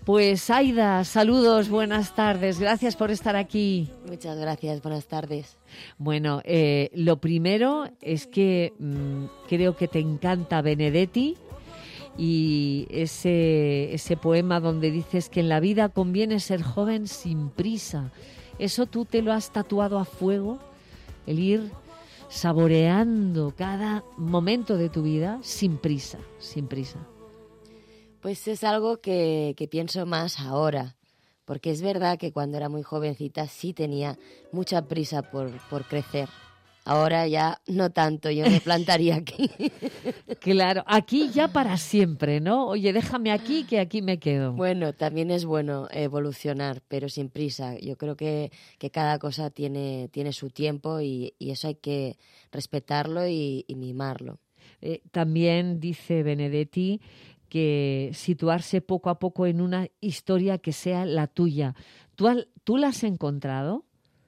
Pues Aida, saludos, buenas tardes, gracias por estar aquí. Muchas gracias, buenas tardes. Bueno, lo primero es que creo que te encanta Benedetti y ese poema donde dices que en la vida conviene ser joven sin prisa. ¿Eso tú te lo has tatuado a fuego? El ir saboreando cada momento de tu vida sin prisa, sin prisa. Pues es algo que pienso más ahora, porque es verdad que cuando era muy jovencita sí tenía mucha prisa por crecer. Ahora ya no tanto, yo me plantaría aquí. Claro, aquí ya para siempre, ¿no? Oye, déjame aquí, que aquí me quedo. Bueno, también es bueno evolucionar, pero sin prisa. Yo creo que cada cosa tiene su tiempo y eso hay que respetarlo y mimarlo. También dice Benedetti que situarse poco a poco en una historia que sea la tuya. ¿Tú la has encontrado?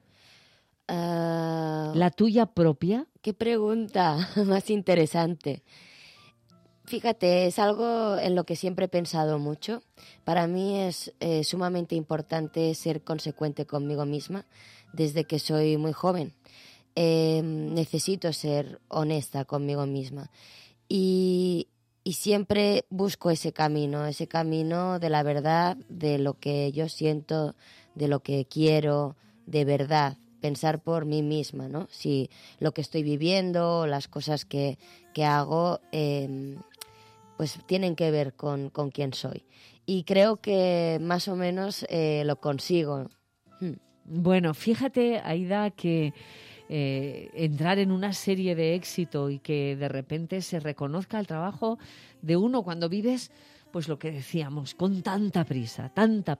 ¿La tuya propia? Qué pregunta más interesante. Fíjate, es algo en lo que siempre he pensado mucho. Para mí es sumamente importante ser consecuente conmigo misma desde que soy muy joven. Necesito ser honesta conmigo misma. Y siempre busco ese camino de la verdad, de lo que yo siento, de lo que quiero, de verdad, pensar por mí misma, ¿no? Si lo que estoy viviendo, las cosas que hago, pues tienen que ver con quién soy. Y creo que más o menos lo consigo. Bueno, fíjate, Aida, que entrar en una serie de éxito y que de repente se reconozca el trabajo de uno cuando vives, pues lo que decíamos, con tanta prisa,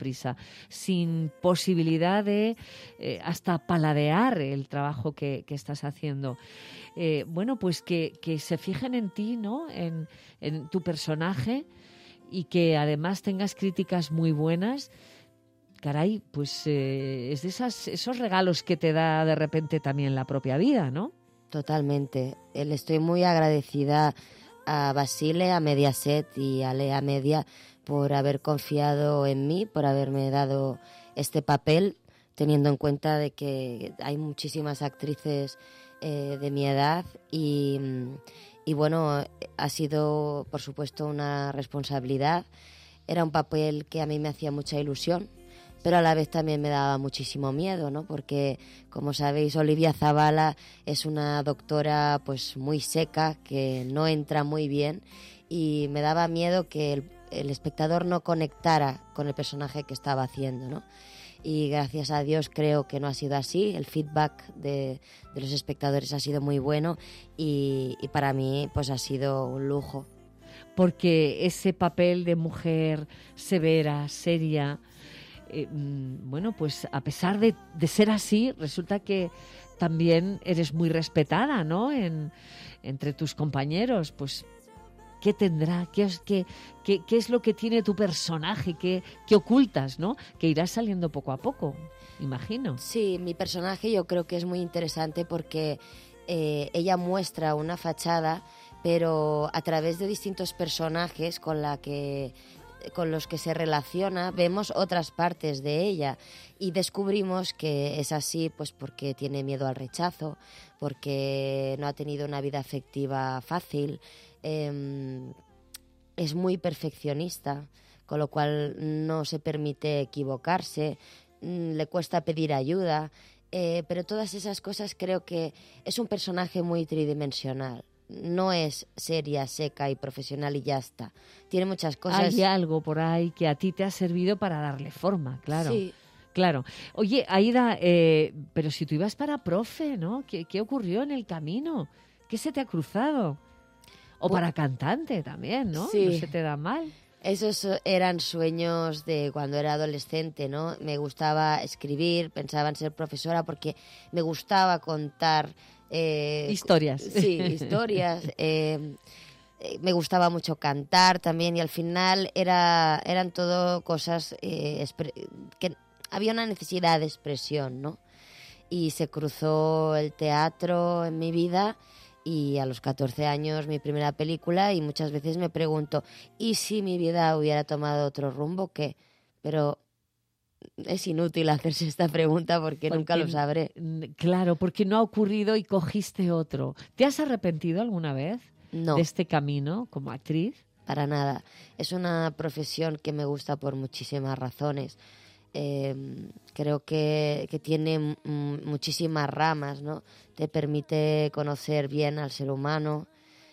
sin posibilidad de hasta paladear el trabajo que estás haciendo. Bueno, pues que se fijen en ti, ¿no? En tu personaje y que además tengas críticas muy buenas. Caray, pues es de esos regalos que te da de repente también la propia vida, ¿no? Totalmente. Le estoy muy agradecida a Basile, a Mediaset y a Lea Media por haber confiado en mí, por haberme dado este papel, teniendo en cuenta de que hay muchísimas actrices de mi edad y bueno, ha sido por supuesto una responsabilidad. Era un papel que a mí me hacía mucha ilusión, pero a la vez también me daba muchísimo miedo, ¿no? Porque, como sabéis, Olivia Zabala es una doctora pues muy seca, que no entra muy bien, y me daba miedo que el espectador no conectara con el personaje que estaba haciendo, ¿no? Y gracias a Dios creo que no ha sido así. El feedback de los espectadores ha sido muy bueno y para mí pues ha sido un lujo. Porque ese papel de mujer severa, seria... bueno, pues a pesar de ser así, resulta que también eres muy respetada, ¿no? Entre tus compañeros, pues ¿qué tendrá? ¿Qué es lo que tiene tu personaje? ¿Qué ocultas, no? Que irás saliendo poco a poco, imagino. Sí, mi personaje yo creo que es muy interesante porque ella muestra una fachada, pero a través de distintos personajes con los que se relaciona, vemos otras partes de ella y descubrimos que es así pues porque tiene miedo al rechazo, porque no ha tenido una vida afectiva fácil, es muy perfeccionista, con lo cual no se permite equivocarse, le cuesta pedir ayuda, pero todas esas cosas creo que es un personaje muy tridimensional. No es seria, seca y profesional y ya está. Tiene muchas cosas. Hay algo por ahí que a ti te ha servido para darle forma, claro. Sí. Claro. Oye, Aida, pero si tú ibas para profe, ¿no? ¿Qué ocurrió en el camino? ¿Qué se te ha cruzado? O para cantante también, ¿no? Sí. No se te da mal. Esos eran sueños de cuando era adolescente, ¿no? Me gustaba escribir, pensaba en ser profesora porque me gustaba contar... historias. Sí, historias. Me gustaba mucho cantar también y al final eran todo cosas que había una necesidad de expresión, ¿no? Y se cruzó el teatro en mi vida y a los 14 años mi primera película y muchas veces me pregunto, ¿y si mi vida hubiera tomado otro rumbo? ¿Qué? pero es inútil hacerse esta pregunta porque nunca lo sabré. Claro, porque no ha ocurrido y cogiste otro. ¿Te has arrepentido alguna vez de este camino como actriz? Para nada. Es una profesión que me gusta por muchísimas razones. Creo que tiene muchísimas ramas, ¿no? Te permite conocer bien al ser humano,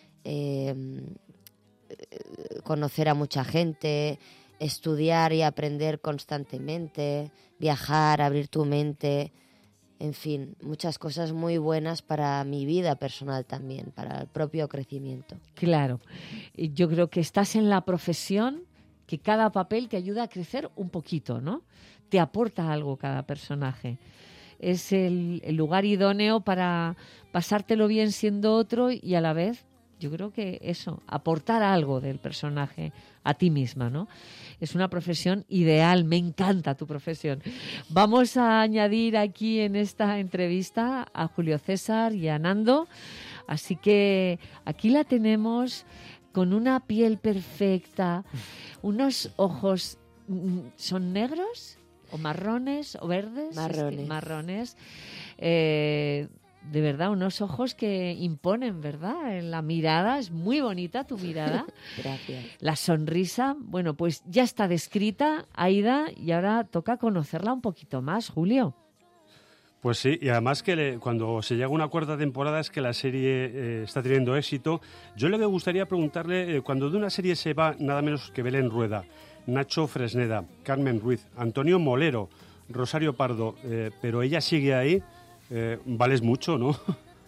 conocer a mucha gente, estudiar y aprender constantemente, viajar, abrir tu mente, en fin, muchas cosas muy buenas para mi vida personal también, para el propio crecimiento. Claro, yo creo que estás en la profesión que cada papel te ayuda a crecer un poquito, ¿no? Te aporta algo cada personaje. Es el lugar idóneo para pasártelo bien siendo otro y a la vez, yo creo que eso, aportar algo del personaje a ti misma, ¿no? Es una profesión ideal, me encanta tu profesión. Vamos a añadir aquí en esta entrevista a Julio César y a Nando, así que aquí la tenemos con una piel perfecta, unos ojos, ¿son negros o marrones o verdes? Marrones. Marrones. De verdad, unos ojos que imponen, ¿verdad? En la mirada, es muy bonita tu mirada. Gracias. La sonrisa, bueno, pues ya está descrita, Aida, y ahora toca conocerla un poquito más, Julio. Pues sí, y además que cuando se llega a una cuarta temporada es que la serie está teniendo éxito. Yo me gustaría preguntarle, cuando de una serie se va nada menos que Belén Rueda, Nacho Fresneda, Carmen Ruiz, Antonio Molero, Rosario Pardo, pero ella sigue ahí, vales mucho, ¿no?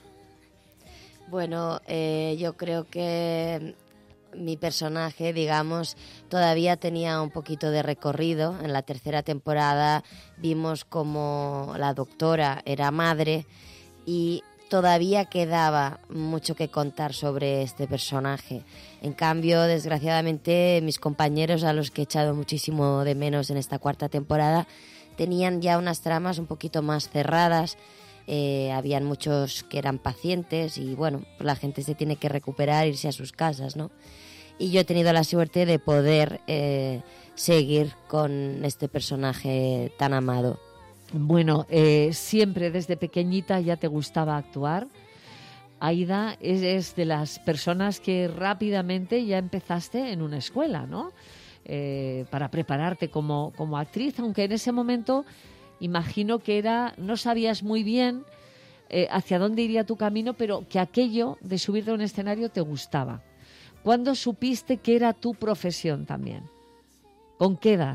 Bueno, yo creo que mi personaje, digamos, todavía tenía un poquito de recorrido. En la tercera temporada vimos como la doctora era madre y todavía quedaba mucho que contar sobre este personaje. En cambio, desgraciadamente, mis compañeros, a los que he echado muchísimo de menos en esta cuarta temporada, tenían ya unas tramas un poquito más cerradas. Habían muchos que eran pacientes y bueno, pues la gente se tiene que recuperar, irse a sus casas, ¿no? Y yo he tenido la suerte de poder seguir con este personaje tan amado. Bueno, siempre desde pequeñita ya te gustaba actuar. Aida es de las personas que rápidamente ya empezaste en una escuela, ¿no? Para prepararte como actriz, aunque en ese momento imagino que no sabías muy bien hacia dónde iría tu camino, pero que aquello de subirte a un escenario te gustaba. ¿Cuándo supiste que era tu profesión también? ¿Con qué edad?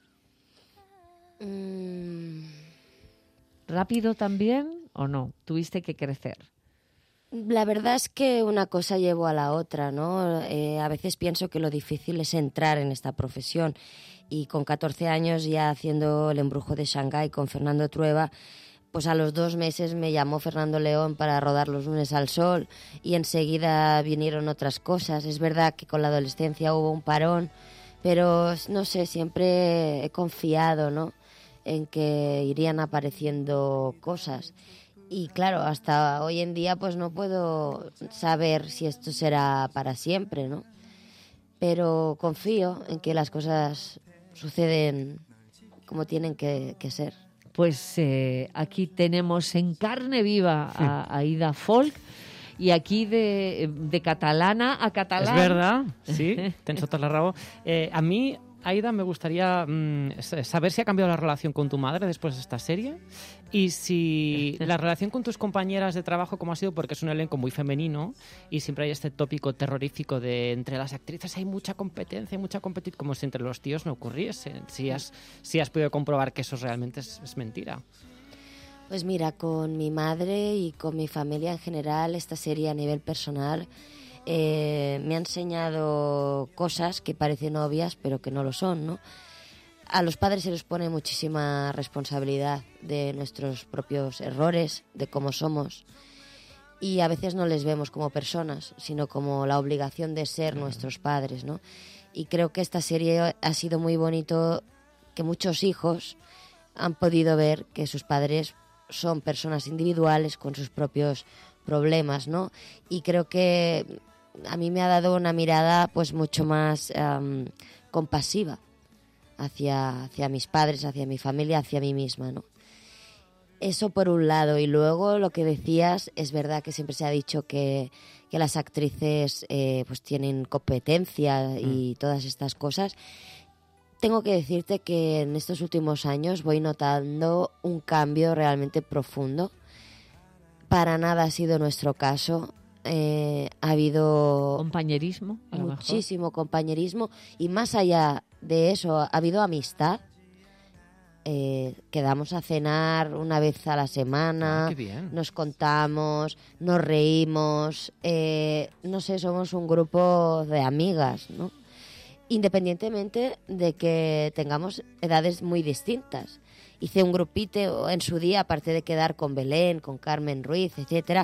¿Rápido también o no? ¿Tuviste que crecer? La verdad es que una cosa llevó a la otra, ¿no? A veces pienso que lo difícil es entrar en esta profesión y con 14 años ya haciendo El embrujo de Shanghái con Fernando Trueba, pues a los 2 meses me llamó Fernando León para rodar Los lunes al sol y enseguida vinieron otras cosas. Es verdad que con la adolescencia hubo un parón, pero no sé, siempre he confiado, ¿no?, en que irían apareciendo cosas. Y claro, hasta hoy en día pues no puedo saber si esto será para siempre, ¿no? Pero confío en que las cosas suceden como tienen que ser. Pues aquí tenemos en carne viva a Aida Folk y aquí de catalana a catalán. Es verdad, sí, tens tota la raó. A mí, Aida, me gustaría saber si ha cambiado la relación con tu madre después de esta serie y si la relación con tus compañeras de trabajo, cómo ha sido, porque es un elenco muy femenino y siempre hay este tópico terrorífico de entre las actrices hay mucha competencia, como si entre los tíos no ocurriese. Si has podido comprobar que eso realmente es mentira. Pues mira, con mi madre y con mi familia en general, esta serie a nivel personal me ha enseñado cosas que parecen obvias pero que no lo son, ¿no? A los padres se les pone muchísima responsabilidad de nuestros propios errores, de cómo somos, y a veces no les vemos como personas, sino como la obligación de ser nuestros padres, ¿no? Y creo que esta serie ha sido muy bonito, que muchos hijos han podido ver que sus padres son personas individuales con sus propios problemas, ¿no? Y creo que a mí me ha dado una mirada pues mucho más compasiva hacia mis padres, hacia mi familia, hacia mí misma, ¿no? Eso por un lado. Y luego lo que decías, es verdad que siempre se ha dicho que las actrices pues tienen competencia y todas estas cosas. Tengo que decirte que en estos últimos años voy notando un cambio realmente profundo. Para nada ha sido nuestro caso. Ha habido compañerismo, muchísimo compañerismo, y más allá de eso ha habido amistad. Quedamos a cenar una vez a la semana, qué bien. Nos contamos, nos reímos, no sé, somos un grupo de amigas, ¿no? Independientemente de que tengamos edades muy distintas. Hice un grupito en su día, aparte de quedar con Belén, con Carmen Ruiz, etcétera.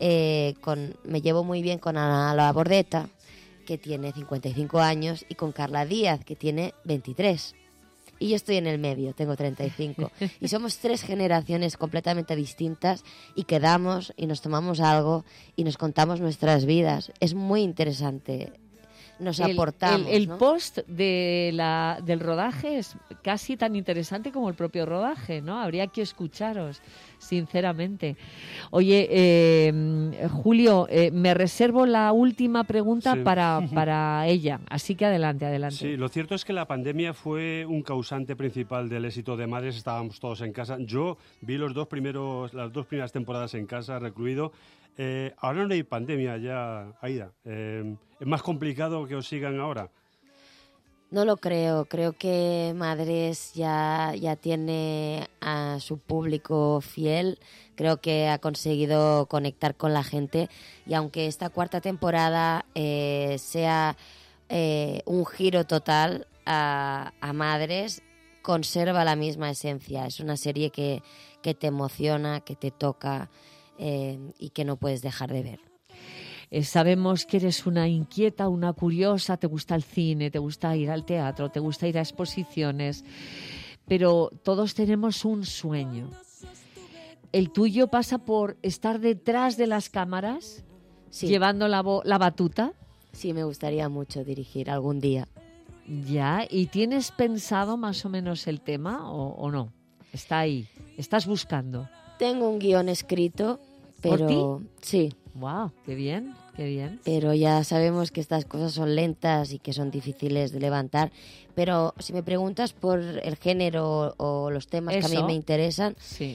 Me llevo muy bien con Ana La Bordeta, que tiene 55 años, y con Carla Díaz, que tiene 23. Y yo estoy en el medio, tengo 35. Y somos 3 generaciones completamente distintas, y quedamos y nos tomamos algo y nos contamos nuestras vidas. Es muy interesante. Nos aportamos. El ¿no? post del rodaje es casi tan interesante como el propio rodaje, ¿no? Habría que escucharos, sinceramente. Oye, Julio, me reservo la última pregunta para ella, así que adelante. Sí, lo cierto es que la pandemia fue un causante principal del éxito de Madres. Estábamos todos en casa. Yo vi las 2 primeras temporadas en casa, recluido. Ahora no hay pandemia ya, Aida. ¿Es más complicado que os sigan ahora? No lo creo. Creo que Madres ya tiene a su público fiel. Creo que ha conseguido conectar con la gente. Y aunque esta 4ª temporada sea un giro total a Madres, conserva la misma esencia. Es una serie que te emociona, que te toca, y que no puedes dejar de ver. Sabemos que eres una inquieta, una curiosa, te gusta el cine, te gusta ir al teatro, te gusta ir a exposiciones, pero todos tenemos un sueño. ¿El tuyo pasa por estar detrás de las cámaras, sí, llevando la batuta? Sí, me gustaría mucho dirigir algún día. Ya, ¿y tienes pensado más o menos el tema o no? Está ahí, estás buscando. Tengo un guión escrito, pero... ¿Por ti? Sí. Wow, qué bien, qué bien. Pero ya sabemos que estas cosas son lentas y que son difíciles de levantar. Pero si me preguntas por el género o los temas que a mí me interesan, sí,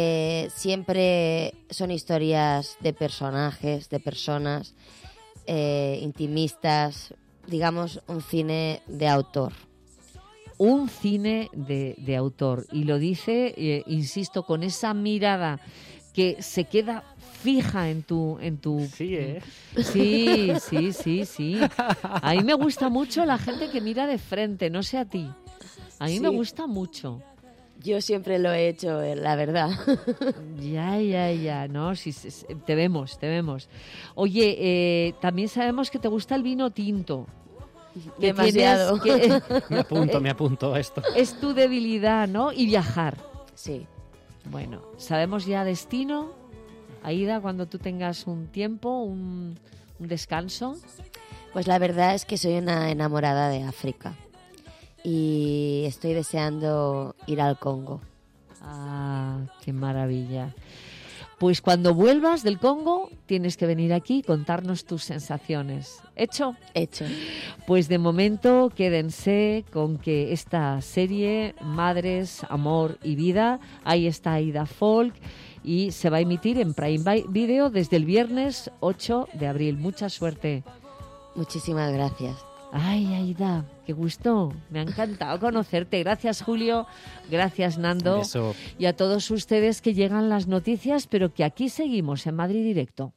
siempre son historias de personajes, de personas intimistas, digamos un cine de autor. Un cine de autor. Y lo dice, insisto, con esa mirada que se queda fija en tu... Sí, ¿eh? Sí. A mí me gusta mucho la gente que mira de frente, no sé a ti. A mí me gusta mucho. Yo siempre lo he hecho, la verdad. Ya, no, sí, te vemos. Oye, también sabemos que te gusta el vino tinto. Demasiado. Me apunto a esto. Es tu debilidad, ¿no? Y viajar. Sí. Bueno, ¿sabemos ya destino? Aida, cuando tú tengas un tiempo, un descanso. Pues la verdad es que soy una enamorada de África y estoy deseando ir al Congo. Ah, qué maravilla. Pues cuando vuelvas del Congo tienes que venir aquí y contarnos tus sensaciones. ¿Hecho? Hecho. Pues de momento quédense con que esta serie, Madres, Amor y Vida, ahí está Aida Folk, y se va a emitir en Prime Video desde el viernes 8 de abril. Mucha suerte. Muchísimas gracias. Ay, Aida, qué gusto. Me ha encantado conocerte. Gracias, Julio. Gracias, Nando. Un beso. Y a todos ustedes que llegan las noticias, pero que aquí seguimos en Madrid Directo.